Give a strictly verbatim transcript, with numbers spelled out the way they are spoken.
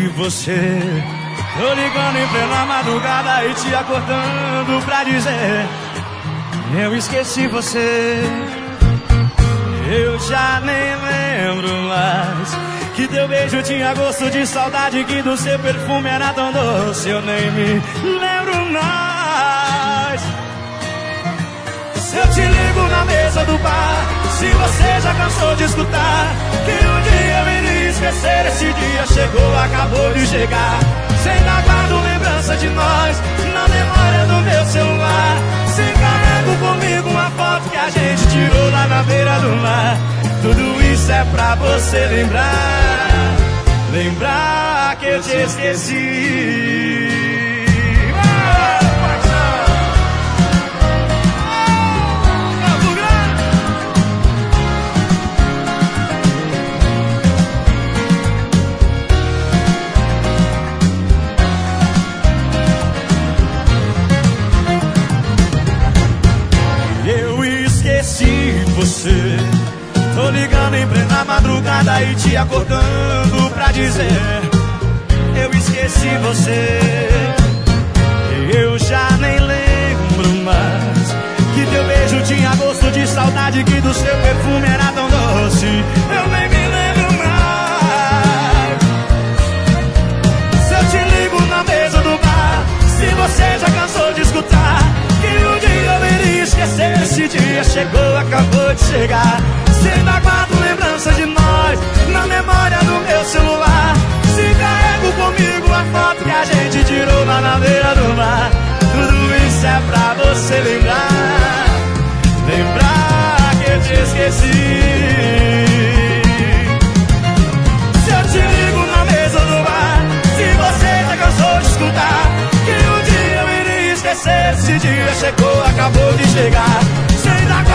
você. Tô ligando em plena madrugada e te acordando pra dizer: eu esqueci você. Eu já nem lembro mais que teu beijo tinha gosto de saudade, que do seu perfume era tão doce. Eu nem me lembro mais. Se eu te ligo na mesa do bar, se você já cansou de escutar que um dia eu iria esquecer, esse dia chegou, acabou de chegar. Se ainda guardo lembrança de nós na memória do meu celular, se carrego comigo uma foto que a gente tirou lá na beira do mar. Tudo isso é pra você lembrar, lembrar que eu te esqueci. Você, tô ligando em plena madrugada e te acordando pra dizer: eu esqueci você. Eu já nem lembro mais que teu beijo tinha gosto de saudade, que do seu perfume era tão doce. Eu nem me lembro mais. Se eu te ligo na mesa do bar, se você já cansou de escutar que um dia eu iria esquecer, esse dia chegou, acabou de chegar. Se ainda guardo lembrança de nós na memória do meu celular, se carrego comigo a foto que a gente tirou lá na beira do mar. Tudo isso é pra você lembrar, lembrar que eu te esqueci. Se eu te ligo na mesa do bar, se você já cansou de escutar que um dia eu iria esquecer, esse dia chegou, acabou de chegar. Se ainda